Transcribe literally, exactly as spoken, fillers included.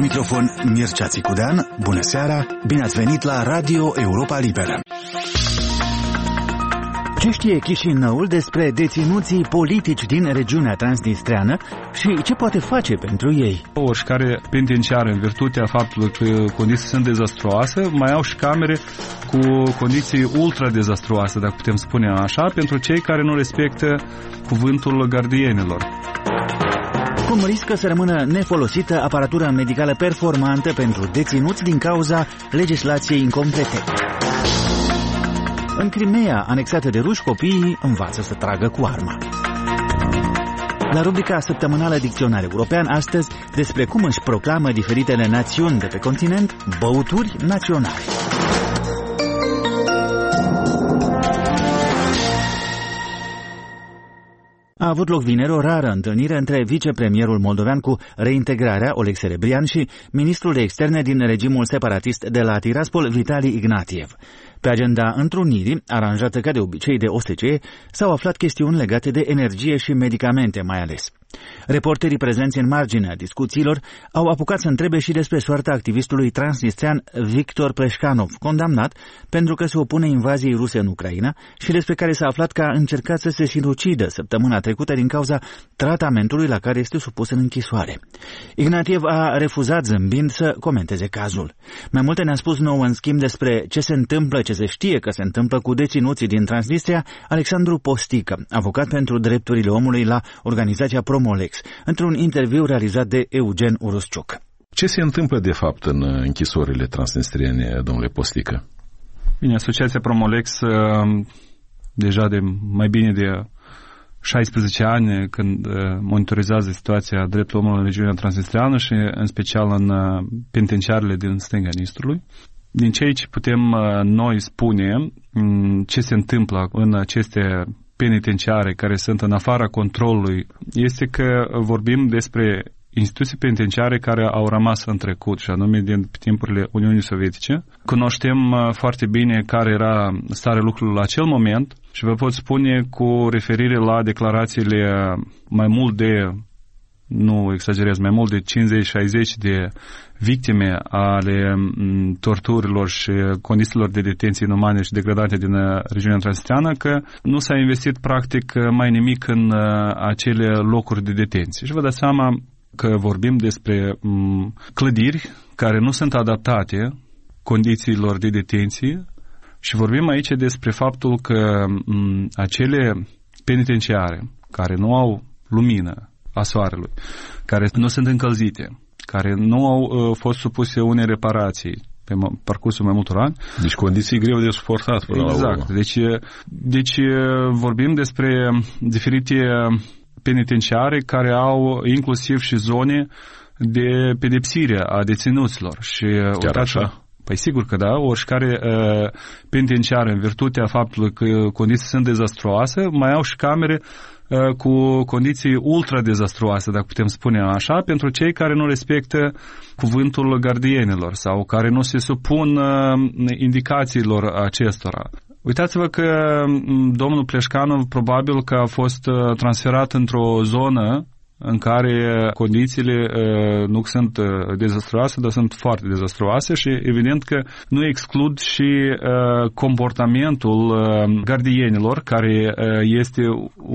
microfon Mircea Țicudean. Bună seara, bine ați venit la Radio Europa Liberă. Ce știe Chișinăul despre deținuții politici din regiunea transnistreană și ce poate face pentru ei? Oricare penitenciară, în virtutea faptului că condiții sunt dezastruoase, mai au și camere cu condiții ultra dezastruoase, dacă putem spune așa, pentru cei care nu respectă cuvântul gardienilor. Cum riscă să rămână nefolosită aparatură medicală performantă pentru deținuți din cauza legislației incomplete? În Crimea, anexată de ruși, copiii învață să tragă cu arma. La rubrica săptămânală Dicționar European, astăzi, despre cum își proclamă diferitele națiuni de pe continent băuturi naționale. A avut loc vineri o rară întâlnire între vicepremierul moldovean cu reintegrarea, Oleg Serebrian, și ministrul de externe din regimul separatist de la Tiraspol, Vitali Ignatiev. Pe agenda întrunirii, aranjată ca de obicei de O S C E, s-au aflat chestiuni legate de energie și medicamente mai ales. Reporterii prezenți în marginea discuțiilor au apucat să întrebe și despre soarta activistului transnistrean Victor Pleșcanov, condamnat pentru că se opune invaziei ruse în Ucraina și despre care s-a aflat că a încercat să se sinucidă săptămâna trecută din cauza tratamentului la care este supus în închisoare. Ignatiev a refuzat zâmbind să comenteze cazul. Mai multe ne-a spus nouă în schimb despre ce se întâmplă, ce se știe că se întâmplă cu deținuții din Transnistria, Alexandru Postică, avocat pentru drepturile omului la organizația Promolex, într-un interviu realizat de Eugen Urusciuc. Ce se întâmplă de fapt în închisorile transnistriene, domnule Postică? Bine, Asociația Promolex deja de mai bine de șaisprezece ani când monitorizează situația drepturilor omului în regiunea transnistreană și în special în penitenciarele din stânga Nistrului. Din ceea ce putem noi spune ce se întâmplă în aceste penitenciare care sunt în afara controlului, este că vorbim despre instituții penitenciare care au rămas în trecut, și anume din timpurile Uniunii Sovietice. Cunoștem foarte bine care era starea lucrurilor la acel moment și vă pot spune cu referire la declarațiile mai mult de, nu exagerez, mai mult de cincizeci șaizeci de victime ale torturilor și condițiilor de detenție inumane și degradate din regiunea transnistreană, că nu s-a investit practic mai nimic în acele locuri de detenție. Și vă dați seama că vorbim despre clădiri care nu sunt adaptate condițiilor de detenție și vorbim aici despre faptul că acele penitenciare care nu au lumină a soarelui, care nu sunt încălzite, care nu au uh, fost supuse unei reparații pe parcursul mai multor ani. Deci condiții greu de suportat până exact. la urmă. Deci, deci vorbim despre diferite penitenciare care au inclusiv și zone de pedepsire a deținuților. Și chiar așa? Păi sigur că da, oricare uh, penitenciară, în virtutea faptului că condiții sunt dezastruoase, mai au și camere cu condiții ultra dezastruoase, dacă putem spune așa, pentru cei care nu respectă cuvântul gardienilor sau care nu se supun indicațiilor acestora. Uitați-vă că domnul Pleșcanov probabil că a fost transferat într-o zonă în care condițiile uh, nu sunt uh, dezastruoase, dar sunt foarte dezastruoase și evident că nu exclud și uh, comportamentul uh, gardienilor, care uh, este